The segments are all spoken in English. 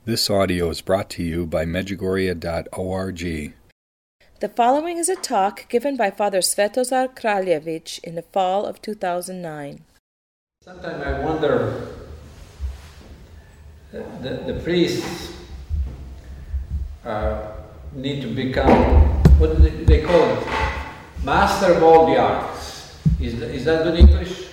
This audio is brought to you by Medjugorje.org. The following is a talk given by Father Svetozar Kraljevich in the fall of 2009. Sometimes I wonder, the priests need to become, what do they call it? Master of all the arts. Is that good English?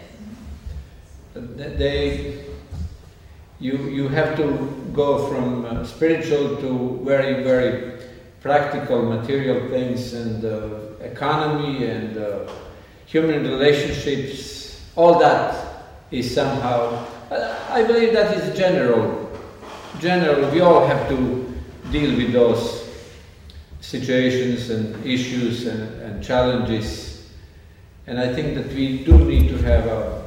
Yes. You have to go from spiritual to very, very practical material things and economy and human relationships. All that is somehow, I believe that is general. We all have to deal with those situations and issues and challenges. And I think that we do need to have a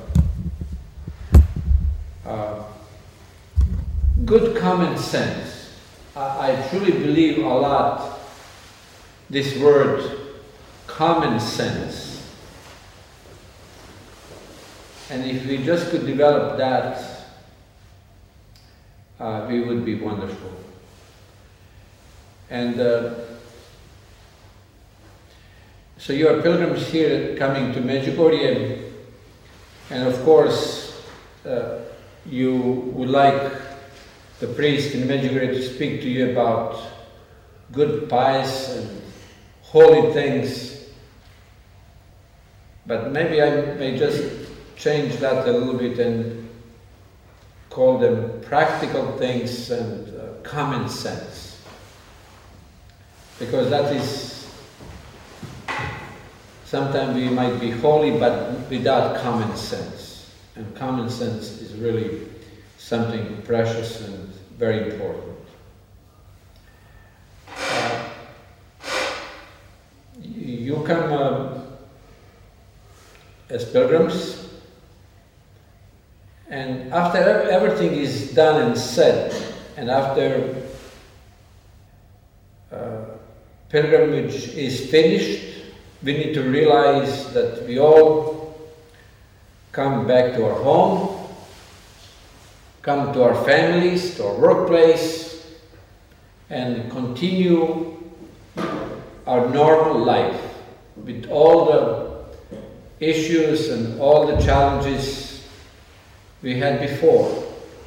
good common sense. I truly believe a lot this word common sense. And if we just could develop that, we would be wonderful. And so you are pilgrims here coming to Medjugorje, and of course you would like the priest in Medjugorje to speak to you about good, pious and holy things. But maybe I may just change that a little bit and call them practical things and common sense. Because that is, sometimes we might be holy but without common sense. And common sense is really something precious and very important. You come as pilgrims, and after everything is done and said, and after pilgrimage is finished, we need to realize that we all come back to our home, come to our families, to our workplace, and continue our normal life with all the issues and all the challenges we had before.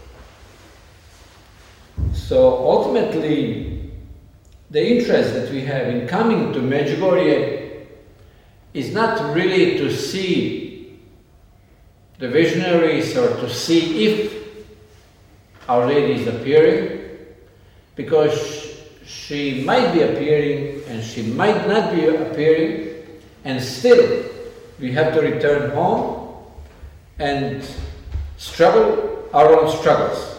So ultimately, the interest that we have in coming to Medjugorje is not really to see the visionaries or to see if Our Lady is appearing, because she might be appearing and she might not be appearing, and still we have to return home and struggle our own struggles.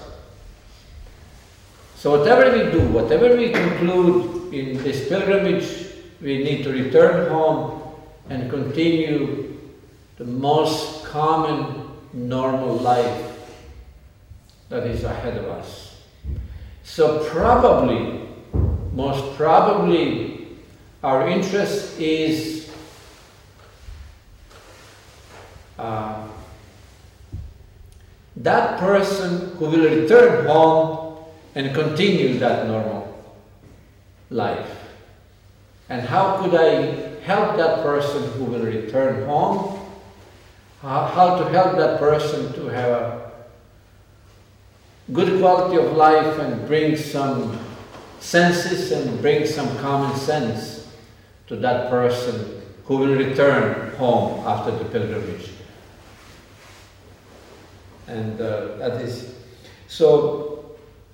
So whatever we do, whatever we conclude in this pilgrimage, we need to return home and continue the most common, normal life that is ahead of us. So probably, most probably, our interest is that person who will return home and continue that normal life. And how could I help that person who will return home? How to help that person to have a good quality of life and bring some senses and bring some common sense to that person who will return home after the pilgrimage. And that is, so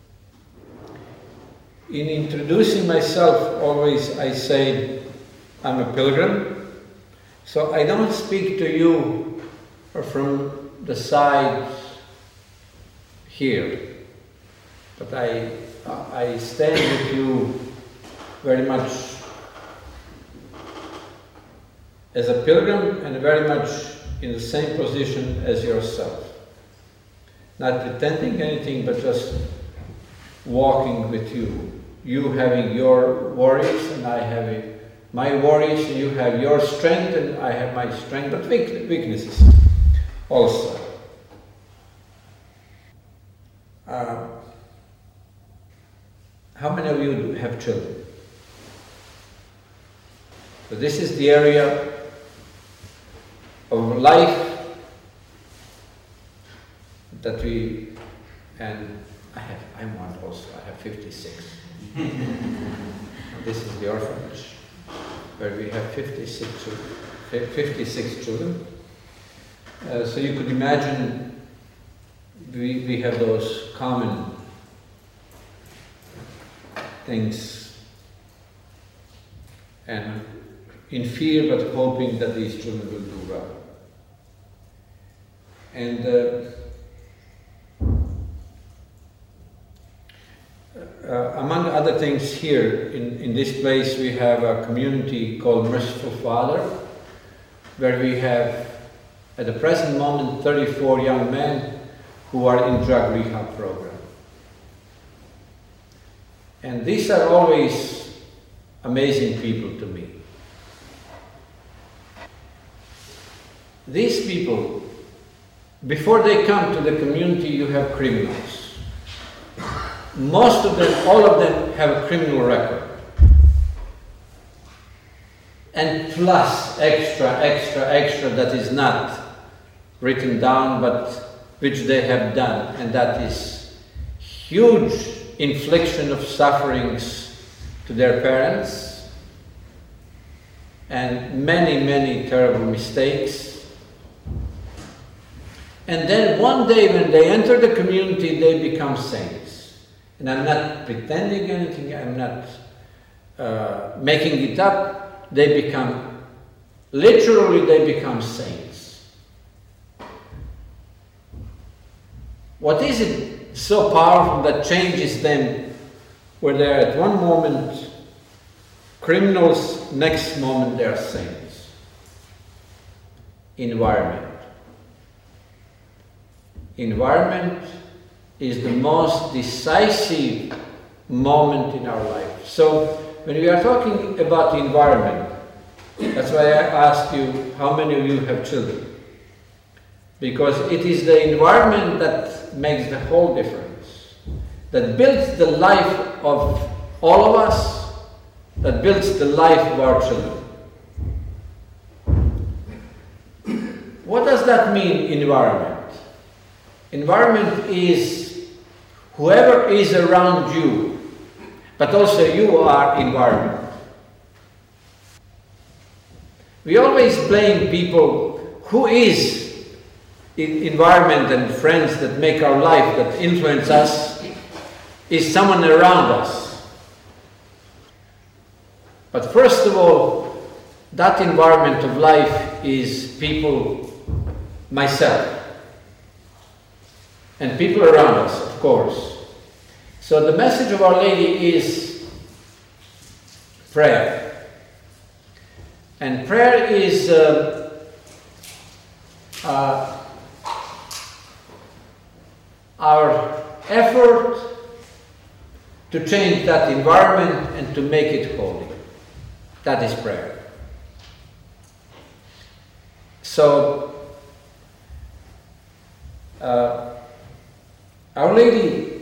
in introducing myself, always I say I'm a pilgrim. So I don't speak to you from the side here, but I stand with you very much as a pilgrim and very much in the same position as yourself. Not pretending anything, but just walking with you. You having your worries and I having my worries, and you have your strength and I have my strength, but weaknesses also. How many of you have children? So this is the area of life that we, and I'm one also, I have 56. This is the orphanage where we have 56 children. So you could imagine we have those common things, and in fear but hoping that these children will do well. And among other things, here in this place we have a community called Merciful Father, where we have at the present moment 34 young men who are in drug rehab program. And these are always amazing people to me. These people, before they come to the community, you have criminals. Most of them, all of them have a criminal record. And plus extra that is not written down, but which they have done. And that is huge infliction of sufferings to their parents, and many terrible mistakes. And then one day when they enter the community, they become saints. And I'm not pretending anything, I'm not making it up. They become saints. What is it so powerful that changes them, where they're at one moment criminals, next moment they're saints? Environment. Environment is the most decisive moment in our life. So when we are talking about the environment, that's why I asked you how many of you have children. Because it is the environment that makes the whole difference, that builds the life of all of us, that builds the life of our children. What does that mean, environment? Environment is whoever is around you, but also you are environment. We always blame people who is environment and friends that make our life, that influence us, is someone around us. But first of all, that environment of life is people, myself, and people around us, of course. So the message of Our Lady is prayer. And prayer is our effort to change that environment and to make it holy. That is prayer. So, Our Lady,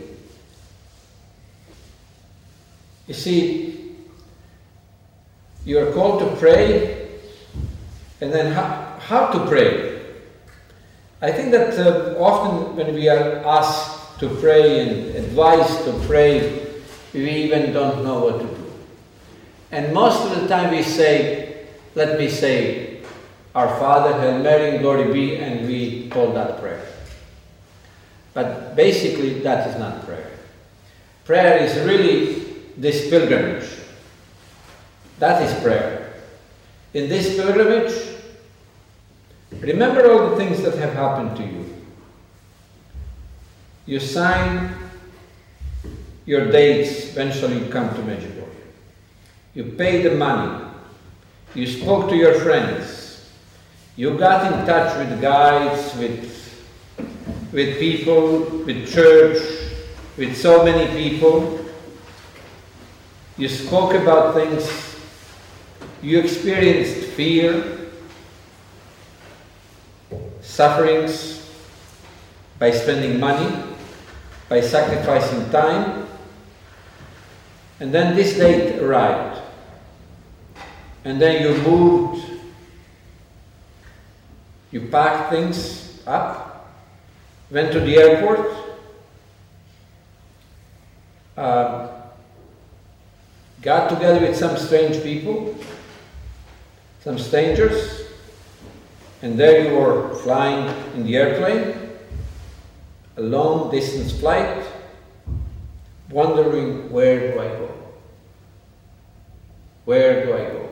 you see, you are called to pray, and then how to pray? I think that often when we are asked to pray and advised to pray, we even don't know what to do. And most of the time we say, let me say, Our Father, Hail Mary, Glory be, and we call that prayer. But basically that is not prayer. Prayer is really this pilgrimage. That is prayer. In this pilgrimage, remember all the things that have happened to you. You sign your dates, eventually you come to Medjugorje. You pay the money. You spoke to your friends. You got in touch with guides, with people, with church, with so many people. You spoke about things. You experienced fear, sufferings, by spending money, by sacrificing time. And then this date arrived. And then you moved, you packed things up, went to the airport, got together with some strange people, some strangers, and there you were flying in the airplane, a long distance flight, wondering, where do I go? Where do I go?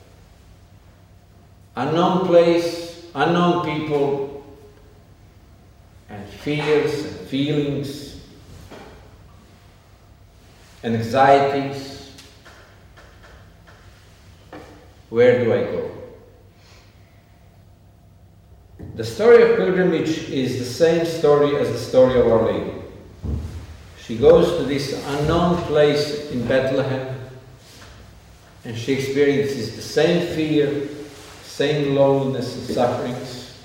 Unknown place, unknown people, and fears and feelings and anxieties. Where do I go? The story of pilgrimage is the same story as the story of Our Lady. She goes to this unknown place in Bethlehem, and she experiences the same fear, same loneliness and sufferings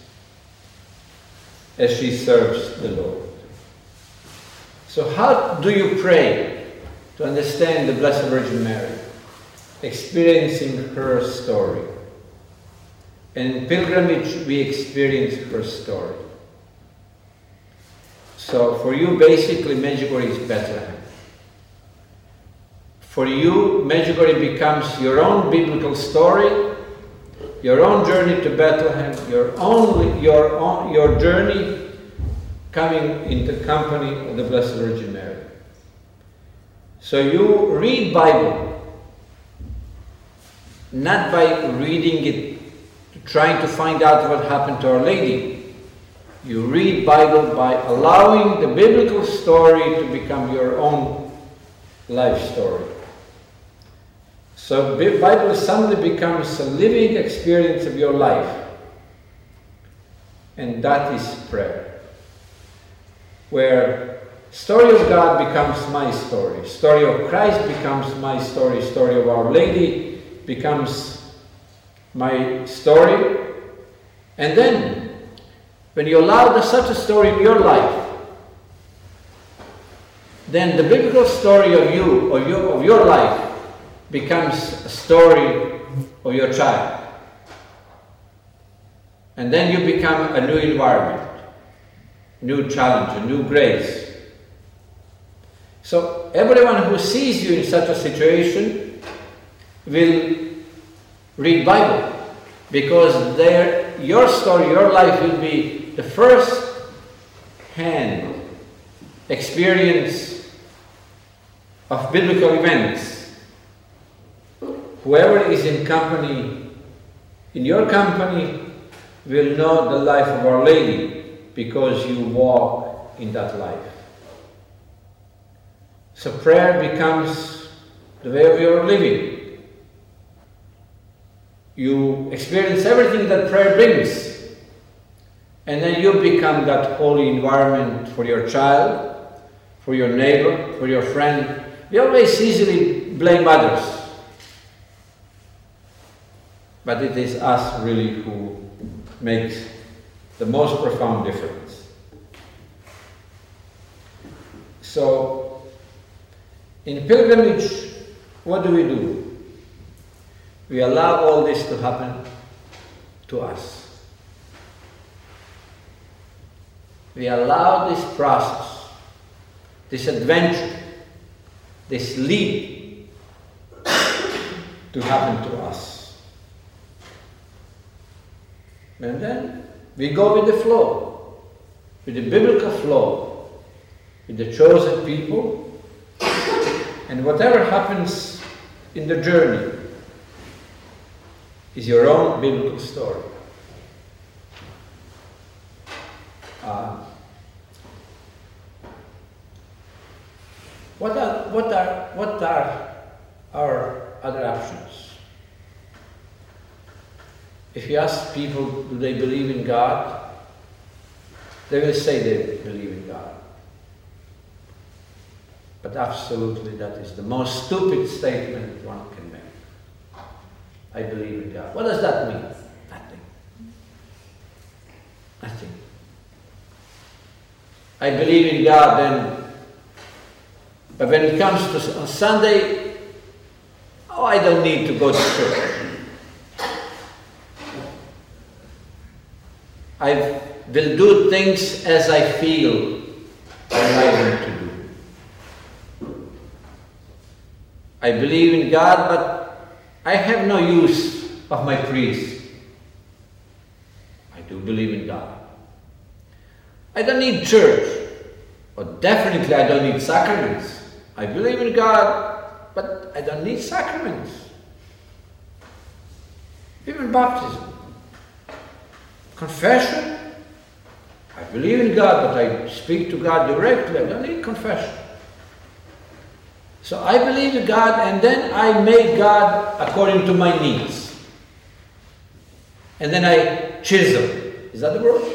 as she serves the Lord. So how do you pray to understand the Blessed Virgin Mary, experiencing her story? And in pilgrimage we experience her story. So for you, basically, Medjugorje is Bethlehem. For you, Medjugorje becomes your own biblical story, your own journey to Bethlehem, your journey coming in the company of the Blessed Virgin Mary. So you read Bible, not by reading it, trying to find out what happened to Our Lady. You read Bible by allowing the biblical story to become your own life story. So Bible suddenly becomes a living experience of your life. And that is prayer. Where story of God becomes my story. Story of Christ becomes my story. Story of Our Lady becomes my story. And then, when you allow such a story in your life, then the biblical story of you, of your life, becomes a story of your child. And then you become a new environment, new challenge, a new grace. So everyone who sees you in such a situation will read Bible, because your story, your life will be the first hand experience of biblical events. Whoever is in your company will know the life of Our Lady, because you walk in that life. So prayer becomes the way of your living. You experience everything that prayer brings, and then you become that holy environment for your child, for your neighbor, for your friend. We always easily blame others. But it is us really who makes the most profound difference. So, in pilgrimage, what do? We allow all this to happen to us. We allow this process, this adventure, this leap to happen to us. And then we go with the flow, with the biblical flow, with the chosen people, and whatever happens in the journey is your own biblical story. What are our other options? If you ask people, do they believe in God? They will say they believe in God. But absolutely, that is the most stupid statement one can make. I believe in God. What does that mean? Nothing. Nothing. I believe in God then, but when it comes to on Sunday, I don't need to go to church. I will do things as I feel I like them to do. I believe in God, but I have no use of my priest. I do believe in God. I don't need church, or definitely I don't need sacraments. I believe in God, but I don't need sacraments. Even baptism. Confession. I believe in God, but I speak to God directly. I don't need confession. So I believe in God, and then I make God according to my needs. And then I chisel. Is that the word?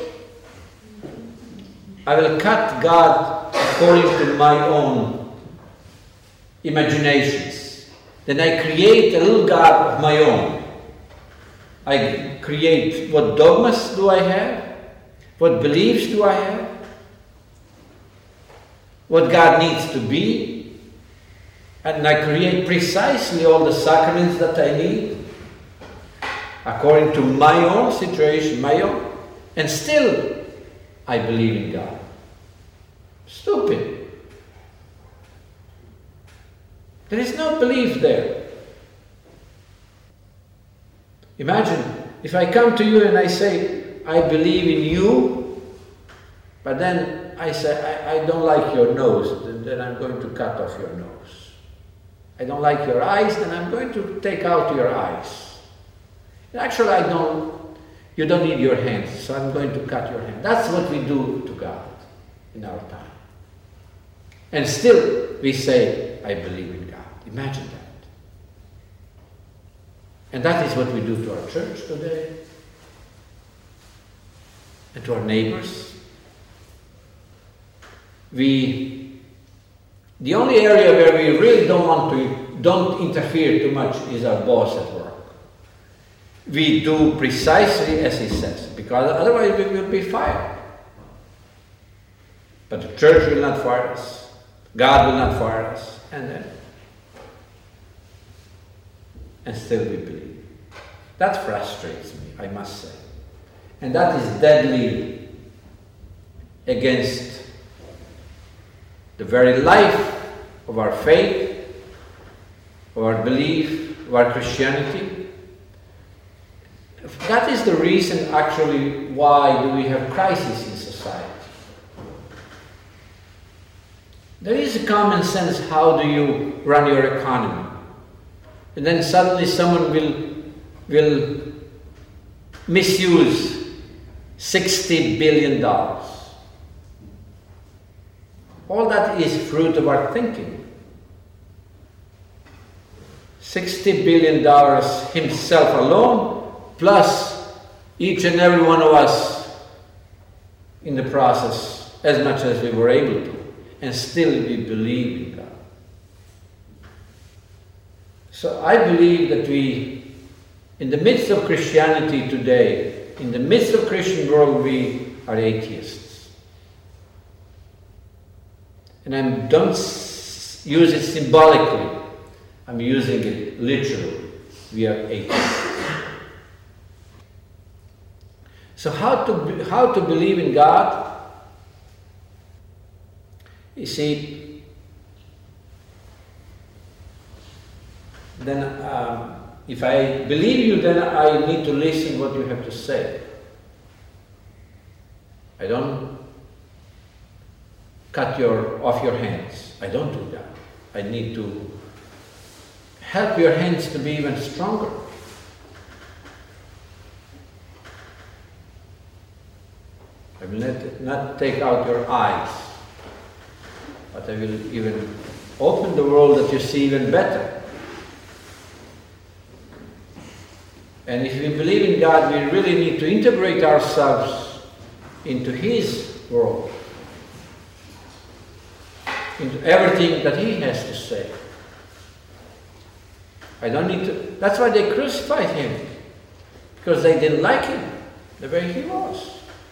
I will cut God according to my own imaginations. Then I create a little God of my own. I create what dogmas do I have? What beliefs do I have? What God needs to be? And I create precisely all the sacraments that I need according to my own situation, my own. And still, I believe in God. Stupid. There is no belief there. Imagine if I come to you and I say, I believe in you, but then I say, I don't like your nose, then I'm going to cut off your nose. I don't like your eyes, then I'm going to take out your eyes. Actually, you don't need your hands, so I'm going to cut your hand. That's what we do to God in our time. And still, we say, I believe in God. Imagine that. And that is what we do to our church today, and to our neighbors. The only area where we really don't interfere too much is our boss at work. We do precisely as he says, because otherwise we will be fired. But the church will not fire us. God will not fire us. And still we believe. That frustrates me, I must say. And that is deadly against the very life of our faith, of our belief, of our Christianity. That is the reason, actually, why do we have crisis in society. There is a common sense, how do you run your economy? And then suddenly someone will misuse $60 billion. All that is fruit of our thinking. $60 billion himself alone, plus each and every one of us in the process, as much as we were able to, and still we believe in God. So I believe that we, in the midst of Christianity today, in the midst of Christian world, we are atheists. And I don't use it symbolically, I'm using it literally. We are atheists. So how to believe in God? You see, then if I believe you, then I need to listen what you have to say. I don't cut off your hands. I don't do that. I need to help your hands to be even stronger. I will not take out your eyes, but I will even open the world that you see even better. And if we believe in God, we really need to integrate ourselves into His world, into everything that He has to say. I don't need to. That's why they crucified Him, because they didn't like Him the way He was.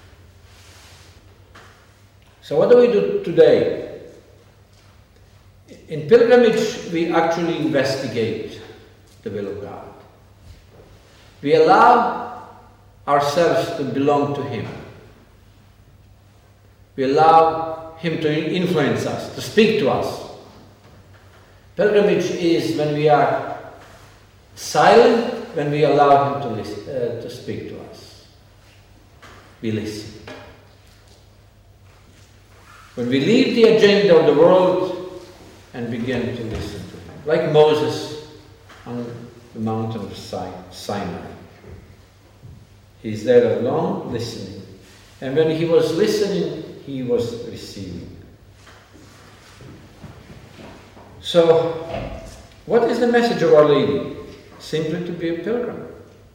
So what do we do today? In pilgrimage, we actually investigate the will of God. We allow ourselves to belong to Him. We allow Him to influence us, to speak to us. Pilgrimage is when we are silent, when we allow Him to speak to us. We listen. When we leave the agenda of the world and begin to listen to Him, like Moses on the mountain of Sinai. He's there alone, listening. And when he was listening, he was receiving. So, what is the message of Our Lady? Simply to be a pilgrim.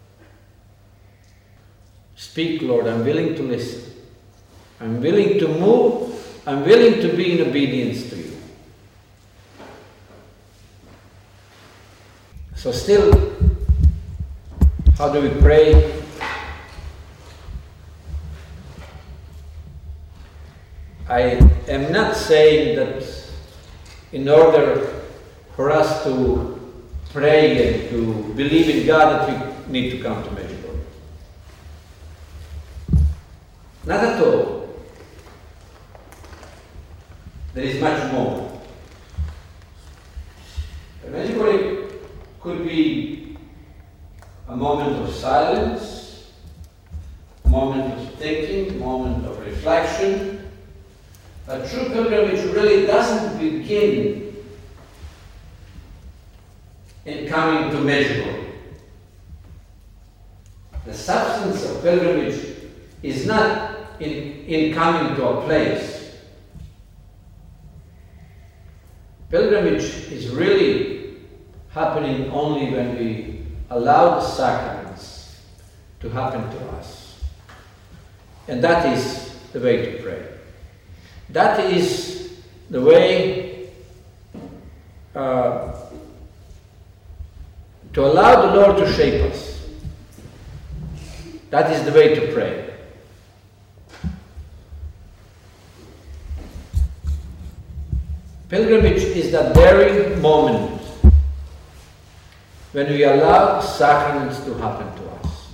Speak, Lord, I'm willing to listen. I'm willing to move. I'm willing to be in obedience to you. So still, how do we pray? I am not saying that in order for us to pray and to believe in God that we need to come to Medjugorje. Not at all. There is much more. Medjugorje could be a moment of silence, a moment of thinking, a moment of reflection. A true pilgrimage really doesn't begin in coming to Medjugorje. The substance of pilgrimage is not in coming to a place. Pilgrimage is really happening only when we allow the sacraments to happen to us. And that is the way to pray. That is the way to allow the Lord to shape us. That is the way to pray. Pilgrimage is that very moment when we allow sacraments to happen to us.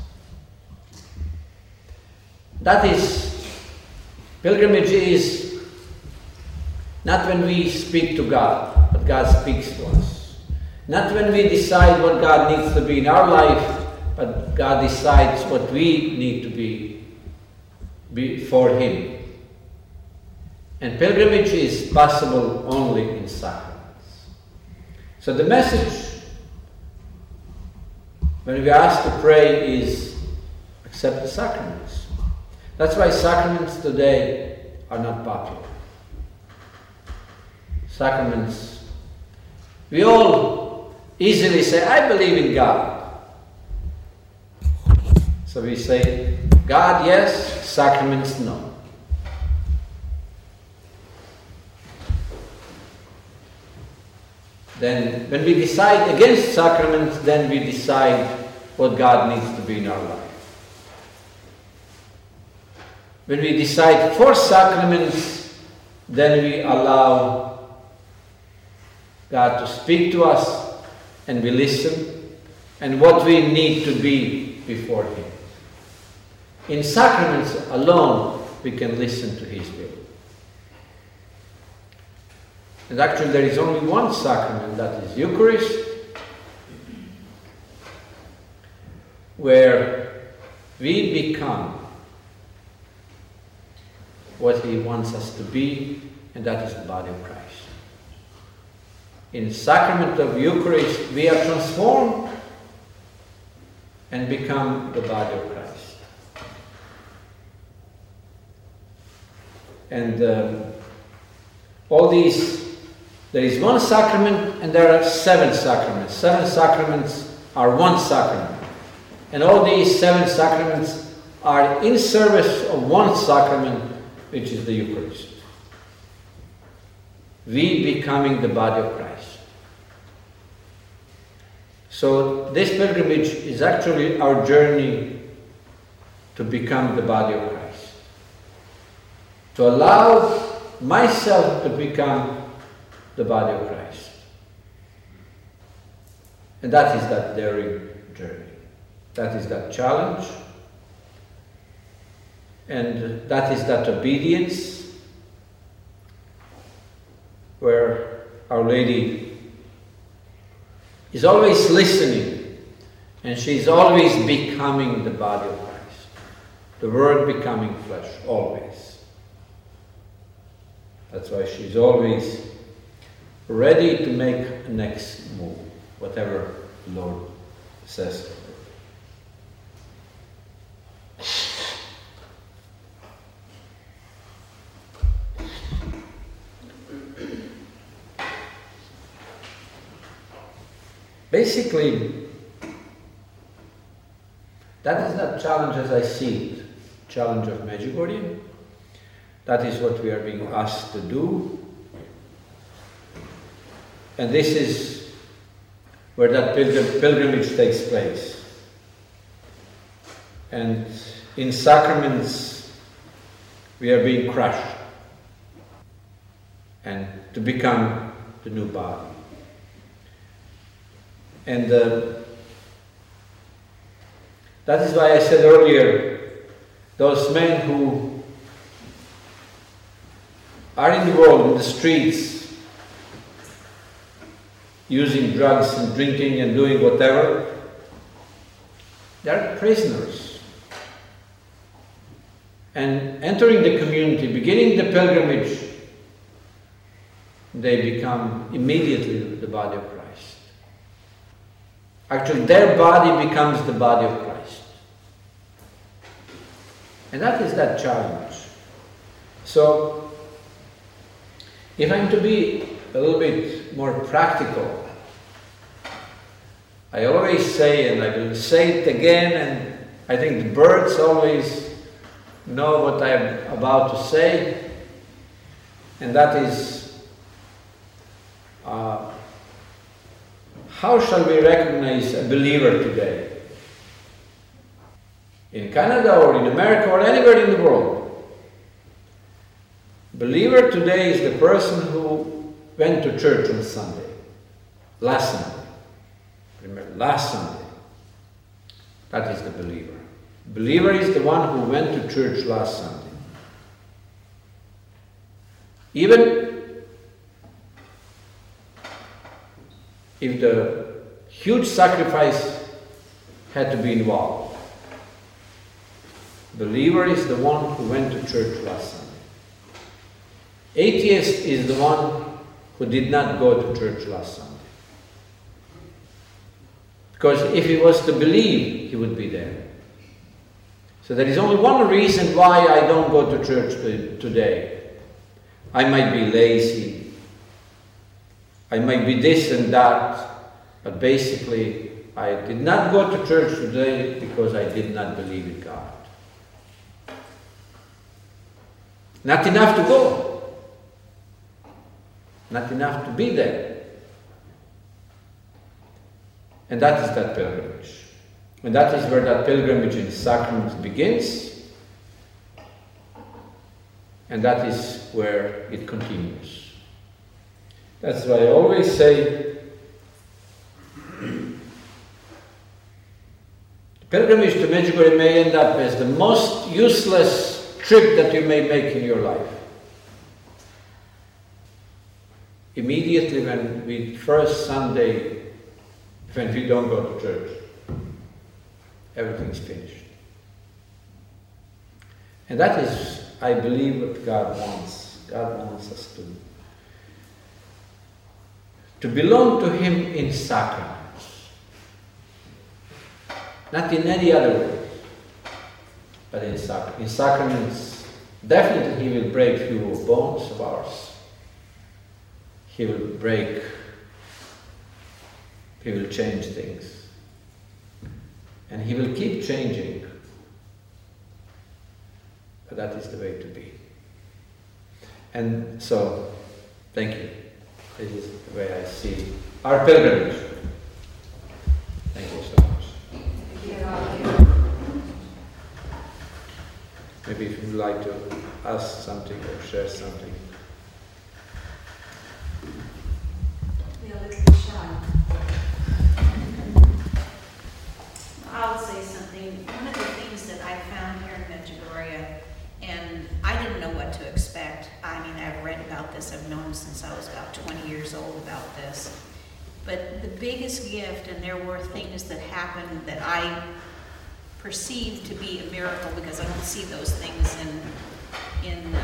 That is, pilgrimage is not when we speak to God, but God speaks to us. Not when we decide what God needs to be in our life, but God decides what we need to be for Him. And pilgrimage is possible only in sacraments. So the message when we are asked to pray is accept the sacraments. That's why sacraments today are not popular. Sacraments, we all easily say, I believe in God. So we say, God, yes, sacraments, no. Then, when we decide against sacraments, then we decide what God needs to be in our life. When we decide for sacraments, then we allow God to speak to us, and we listen, and what we need to be before Him. In sacraments alone, we can listen to His will. And actually there is only one sacrament, that is Eucharist, where we become what He wants us to be, and that is the body of Christ. In the sacrament of Eucharist, we are transformed and become the body of Christ. And all these, there is one sacrament and there are 7 sacraments. 7 sacraments are one sacrament. And all these 7 sacraments are in service of one sacrament, which is the Eucharist. We becoming the body of Christ. So this pilgrimage is actually our journey to become the body of Christ. To allow myself to become the body of Christ. And that is that daring journey. That is that challenge. And that is that obedience where Our Lady is always listening, and she is always becoming the body of Christ. The Word becoming flesh, always. That's why she's always ready to make a next move, whatever the Lord says to her. Basically, that is that challenge as I see it, challenge of Medjugorje. That is what we are being asked to do. And this is where that pilgrimage takes place. And in sacraments, we are being crushed and to become the new body. And that is why I said earlier, those men who are in the world, in the streets, using drugs and drinking and doing whatever, they are prisoners. And entering the community, beginning the pilgrimage, they become immediately the body of Christ. Actually, their body becomes the body of Christ. And that is that challenge. So, if I'm to be a little bit more practical, I always say, and I will say it again, and I think the birds always know what I'm about to say, and that is, how shall we recognize a believer today? In Canada or in America or anywhere in the world. Believer today is the person who went to church on Sunday. Last Sunday. Remember, last Sunday. That is the believer. Believer is the one who went to church last Sunday. Even if the huge sacrifice had to be involved. Believer is the one who went to church last Sunday. Atheist is the one who did not go to church last Sunday. Because if he was to believe, he would be there. So there is only one reason why I don't go to church today. I might be lazy. I might be this and that, but basically I did not go to church today because I did not believe in God. Not enough to go. Not enough to be there. And that is that pilgrimage. And that is where that pilgrimage in sacraments begins. And that is where it continues. That's why I always say, the pilgrimage to Medjugorje may end up as the most useless trip that you may make in your life. Immediately when we first Sunday, when we don't go to church, everything's finished. And that is, I believe, what God wants. God wants us to belong to Him in sacraments. Not in any other way, but in sacraments. In sacraments, definitely He will break few bones of ours. He will change things. And He will keep changing. But that is the way to be. And so, thank you. This is the way I see our pilgrimage. Thank you so much. Maybe if you would like to ask something or share something. We are a little shy. this. I've known since I was about 20 years old about this. But the biggest gift, and there were things that happened that I perceived to be a miracle, because I don't see those things in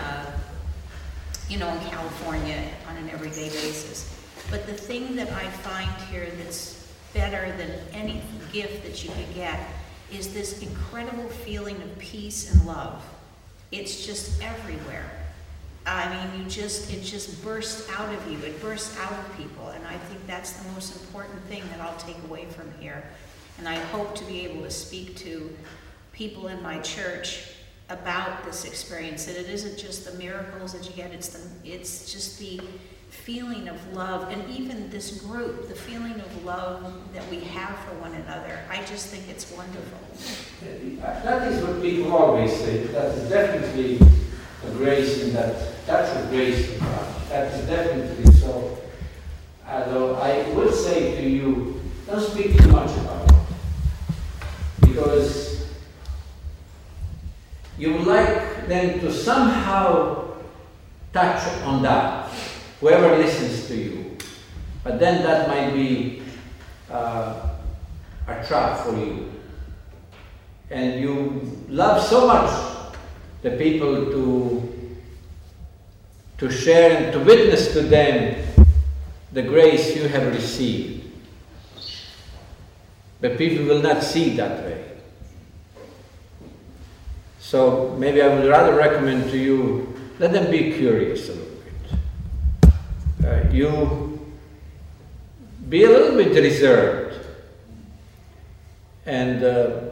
California on an everyday basis. But the thing that I find here that's better than any gift that you could get is this incredible feeling of peace and love. It's just everywhere. I mean, it just bursts out of you. It bursts out of people. And I think that's the most important thing that I'll take away from here. And I hope to be able to speak to people in my church about this experience, that it isn't just the miracles that you get, it's just the feeling of love, and even this group, the feeling of love that we have for one another. I just think it's wonderful. That is what people always say. That is definitely a grace in that. That's a grace in God. That is definitely so. Although I would say to you, don't speak too much about it, because you would like them to somehow touch on that, whoever listens to you. But then that might be a trap for you. And you love so much the people to share and to witness to them the grace you have received. But people will not see it that way. So maybe I would rather recommend to you, let them be curious a little bit. You be a little bit reserved. And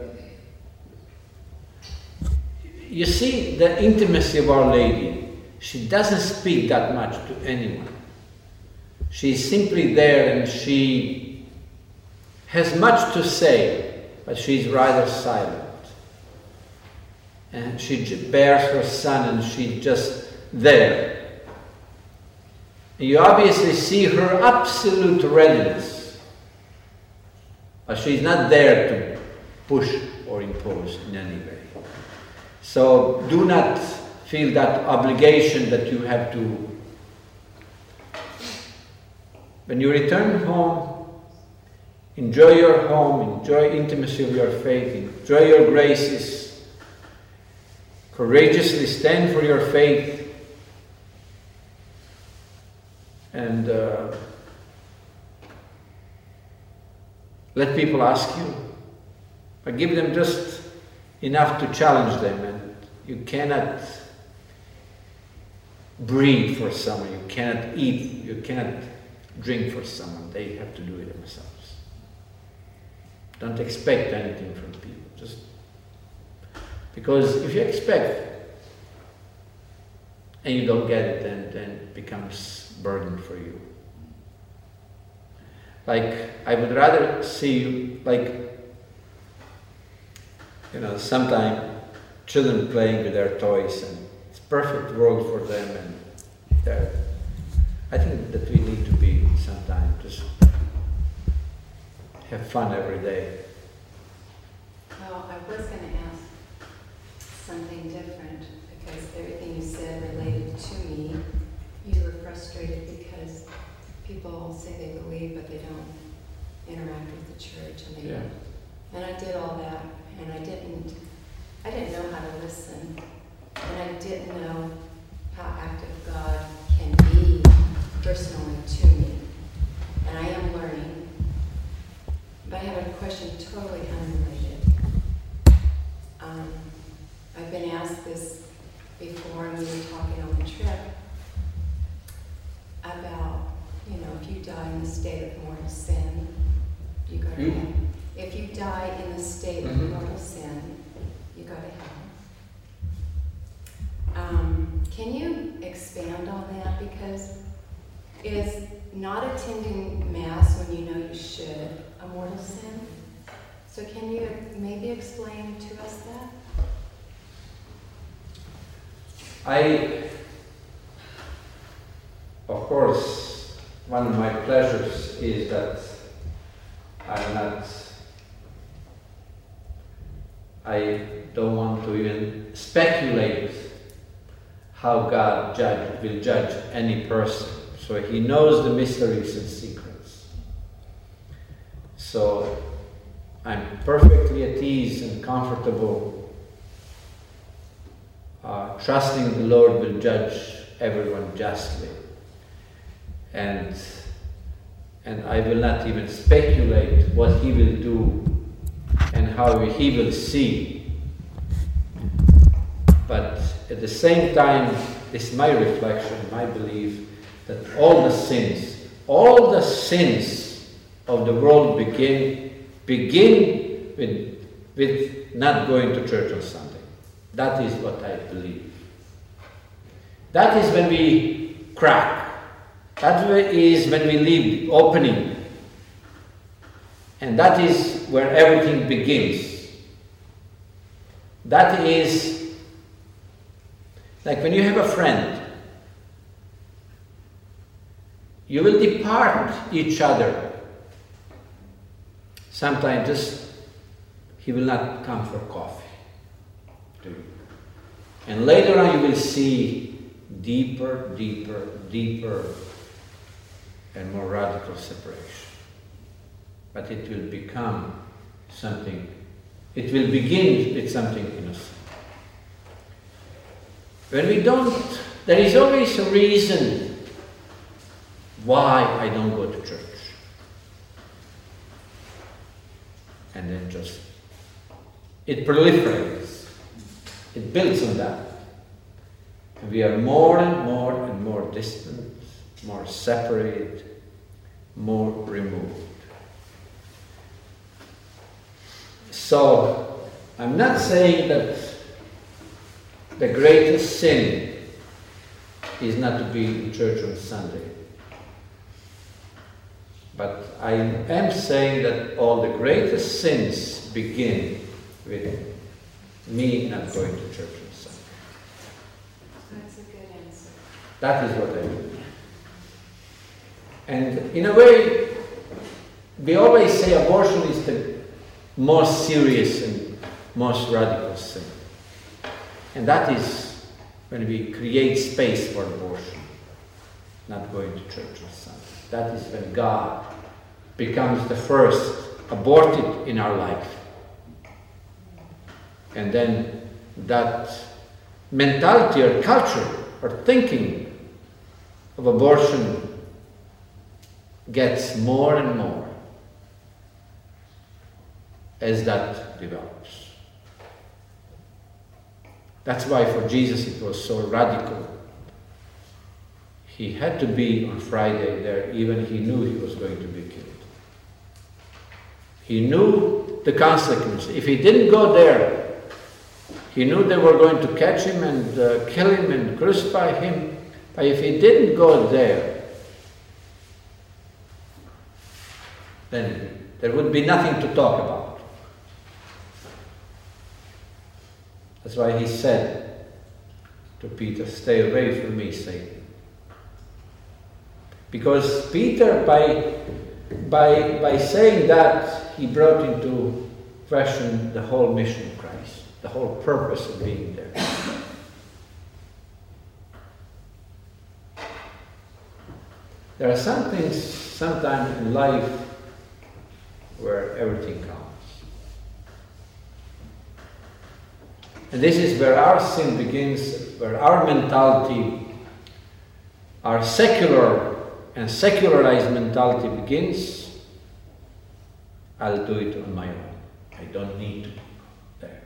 you see the intimacy of Our Lady. She doesn't speak that much to anyone. She's simply there, and she has much to say, but she's rather silent. And she bears her son, and she's just there. And you obviously see her absolute readiness, but she's not there to push or impose in any way. So do not feel that obligation that you have to. When you return home, enjoy your home, enjoy intimacy of your faith, enjoy your graces. Courageously stand for your faith, and let people ask you, but give them just enough to challenge them. And you cannot breathe for someone, you cannot eat, you cannot drink for someone. They have to do it themselves. Don't expect anything from people. Just because if you expect and you don't get it, then it becomes a burden for you. Like, I would rather see you, sometimes children playing with their toys, and it's a perfect world for them, and I think that we need to be sometimes, just have fun every day. Well, I was going to ask something different, because everything you said related to me. You were frustrated because people say they believe, but they don't interact with the church, and I did all that, and I didn't know how to listen, and I didn't know how active God can be personally to me, and I am learning. But I have a question totally unrelated. I've been asked this before, and we were talking on the trip about, if you die in the state of mortal sin, you go to hell. If you die in the state of mortal sin, you go to hell. Can you expand on that? Because is not attending Mass when you know you should a mortal sin? So can you maybe explain to us that? Of course, one of my pleasures is that I don't want to even speculate how God will judge any person. So he knows the mysteries and secrets. So I'm perfectly at ease and comfortable, trusting the Lord will judge everyone justly. And I will not even speculate what he will do and how he will see. But at the same time, it's my reflection, my belief, that all the sins of the world begin with not going to church on Sunday. That is what I believe. That is when we crack. That is when we leave the opening. And that is where everything begins. That is like when you have a friend. You will depart each other. Sometimes he will not come for coffee to you. And later on you will see deeper and more radical separation. But it will become something, it will begin with something innocent. When we don't, there is always a reason why I don't go to church. And then just, it proliferates. It builds on that. And we are more and more distant, more separated, more removed. So, I'm not saying that the greatest sin is not to be in church on Sunday. But I am saying that all the greatest sins begin with me not going to church on Sunday. That's a good answer. That is what I do. And in a way, we always say abortion is the most serious and most radical sin. And that is when we create space for abortion, not going to church on Sunday. That is when God becomes the first aborted in our life. And then that mentality or culture or thinking of abortion gets more and more as that develops. That's why for Jesus it was so radical. He had to be on Friday there, even he knew he was going to be killed. He knew the consequences. If he didn't go there, he knew they were going to catch him and kill him and crucify him. But if he didn't go there, then there would be nothing to talk about. That's why he said to Peter, "Stay away from me, Satan." Because Peter, by saying that, he brought into question the whole mission of Christ, the whole purpose of being there. There are some things sometimes in life where everything counts. And this is where our sin begins, where our mentality, our secular and secularized mentality begins. I'll do it on my own. I don't need to go there.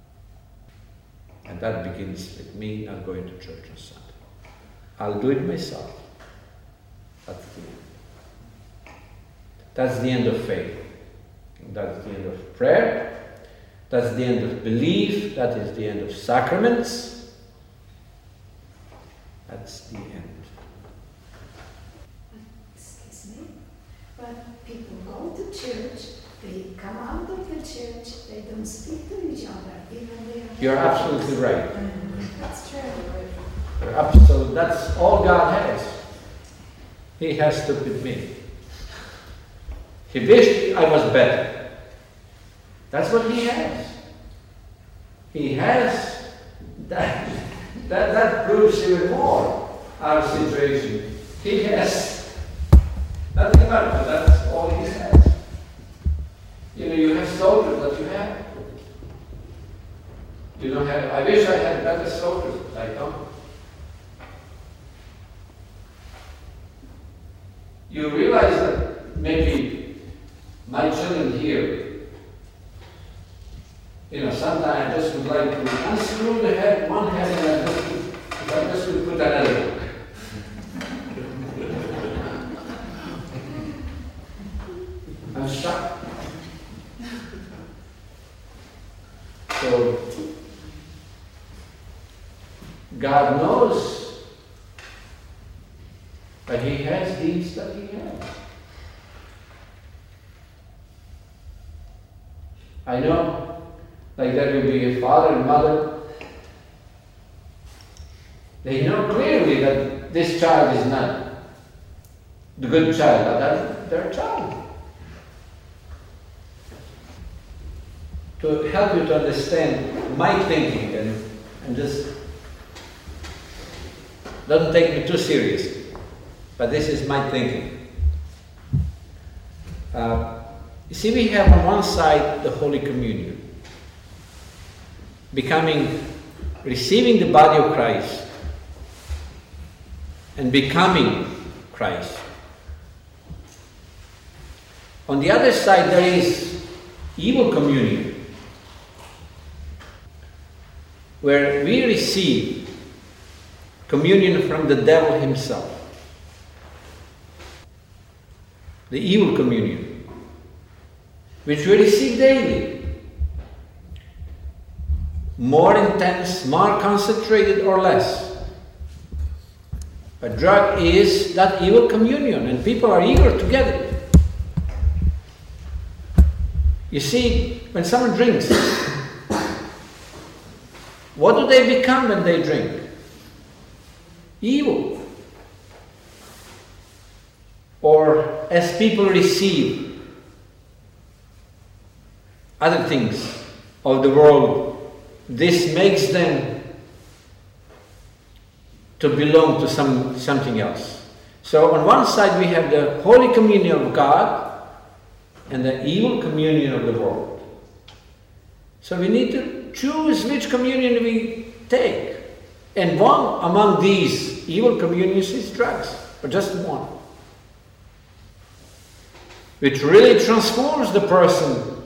And that begins with me not going to church on Sunday. I'll do it myself. That's the end. That's the end of faith. That's the end of prayer. That's the end of belief. That is the end of sacraments. That's the end. Excuse me, but people go to church, they come out of the church, they don't speak to each other, even they are... You're absolutely right. That's true. You're absolutely, that's all God has. He has to with me. He wished I was better. That's what he has. He has that. that proves even more our situation. He has nothing but that's all he has. You have soldiers that you have. You don't have, I wish I had better soldiers, I don't. You realize that maybe my children here, sometimes I just would like to unscrew the head, one head, and I just would put another one. I'm stuck. So, God knows that He has these that He has. I know, like there will be a father and mother. They know clearly that this child is not the good child, but that's their child. To help you to understand my thinking and just doesn't take me too seriously, but this is my thinking. You see, we have on one side the Holy Communion, receiving the body of Christ and becoming Christ. On the other side, there is evil communion, where we receive communion from the devil himself. The evil communion, which we receive daily. More intense, more concentrated or less. A drug is that evil communion, and people are eager to get it. You see, when someone drinks, what do they become when they drink? Evil. Or as people receive other things of the world, this makes them to belong to something else. So on one side we have the Holy Communion of God and the evil communion of the world. So we need to choose which communion we take. And one among these evil communions is drugs, but just one. Which really transforms the person.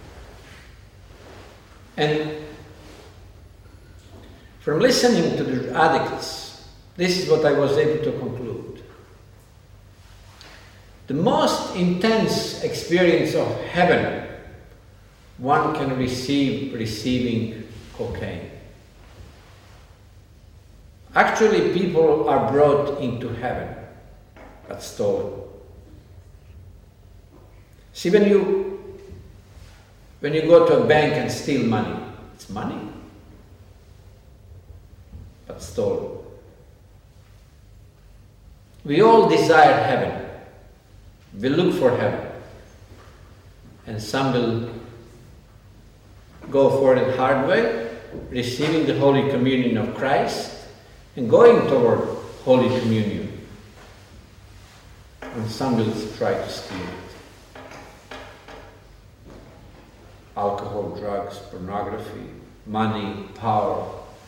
And from listening to the addicts, this is what I was able to conclude. The most intense experience of heaven one can receiving cocaine. Actually, people are brought into heaven, but stolen. See, when you go to a bank and steal money, it's money, but stolen. We all desire heaven. We look for heaven. And some will go for the hard way, receiving the Holy Communion of Christ and going toward Holy Communion. And some will try to steal it. Alcohol, drugs, pornography, money, power,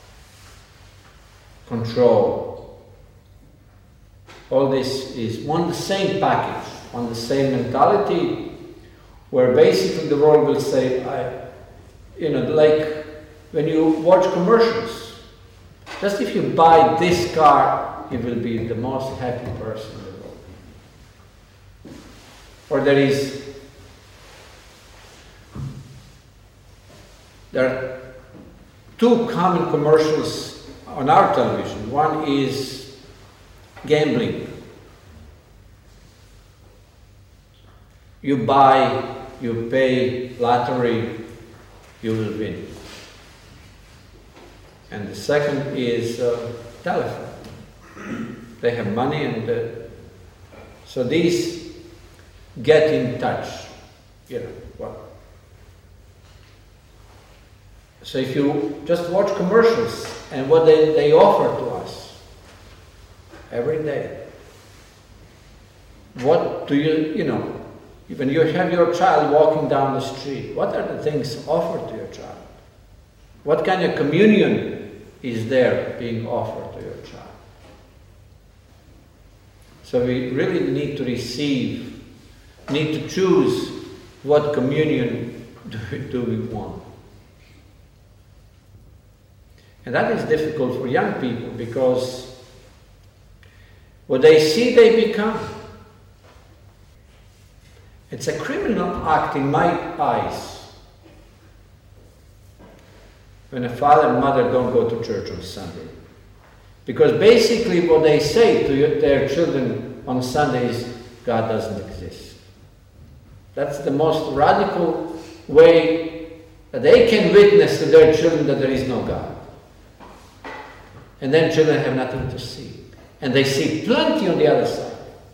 control. All this is one the same package, one the same mentality, where basically the world will say, like when you watch commercials, just if you buy this car, you will be the most happy person in the world. Or there are two common commercials on our television. One is gambling. You buy, you pay lottery, you will win. And the second is telephone. They have money, and so these get in touch. So if you just watch commercials and what they offer to us every day, what do when you have your child walking down the street, what are the things offered to your child? What kind of communion is there being offered to your child? So we really need to need to choose what communion do we want. And that is difficult for young people because what they see, they become. It's a criminal act in my eyes when a father and mother don't go to church on Sunday. Because basically what they say to their children on Sunday is, God doesn't exist. That's the most radical way that they can witness to their children that there is no God. And then children have nothing to see. And they see plenty on the other side.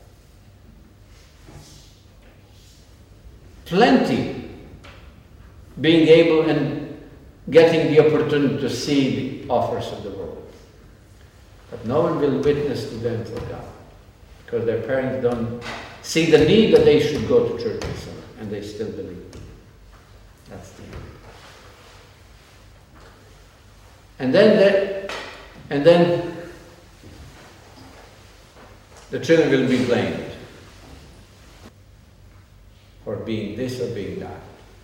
Plenty being able and getting the opportunity to see the offers of the world. But no one will witness to them for God. Because their parents don't see the need that they should go to church and they still believe. That's the end. And then the children will be blamed for being this or being that.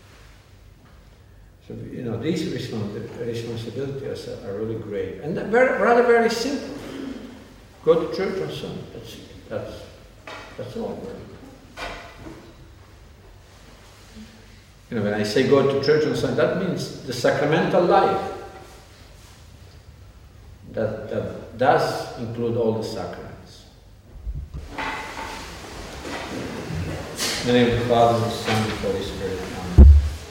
So, these responsibilities are really great. And they're very simple. Go to church on Sunday. That's all. When I say go to church on Sunday, that means the sacramental life. That does include all the sacraments. In the name of the Father, and the Son, and the Holy Spirit. Amen.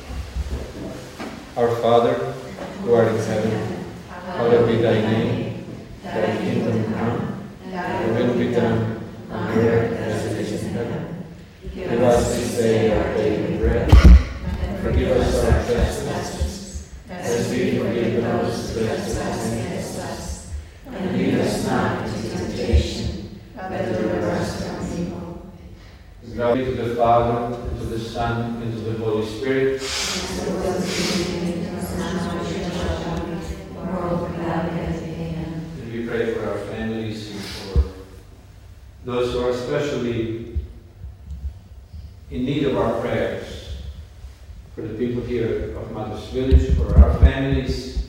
Our Father, who art in heaven, hallowed be thy name. Thy kingdom come, thy will be done, on earth as it is in heaven. Give us this day our daily bread, and forgive us our trespasses, as we forgive those who trespass against us. And lead us not into temptation, but deliver us from evil. Glory to the Father, and to the Son, and to the Holy Spirit. As it was in the beginning, now and shall be, world without end. Amen. And we pray for our families and for those who are especially in need of our prayers. For the people here of Mother's Village, for our families,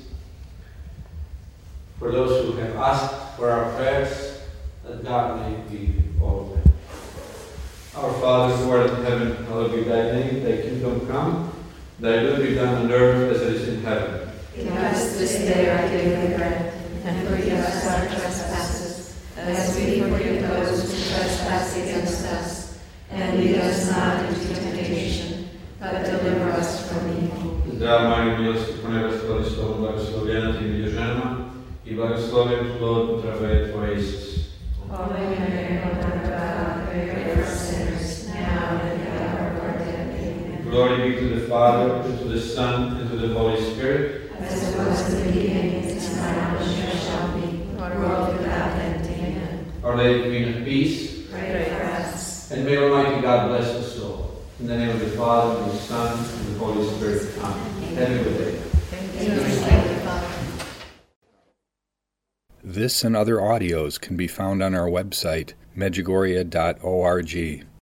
for those who have asked for our prayers, that God may be all of them. Our Father, who art in heaven, hallowed be thy name. Thy kingdom come, thy will be done on earth as it is in heaven. Give us this day our daily bread, and forgive us our trespasses, as we forgive those who trespass against us. And lead us not into temptation, but deliver us from evil. Zdravá Maria, milosti plná, Gospod s tobou, blahoslovená ty budeš žena, i blahosloven plod utrova je tvoje, Isus. Holy Mary, Mother of God, pray for us sinners, now and at the hour of our death. Amen. Glory be to the Father, and to the Son, and to the Holy Spirit. As it was in the beginning, is now, and shall be, world without end. Amen. Our Lady Queen of Peace, pray for us. And may Almighty God bless us all. In the name of the Father, and the Son, and the Holy Spirit. Amen. Have a good day. This and other audios can be found on our website, medjugorje.org.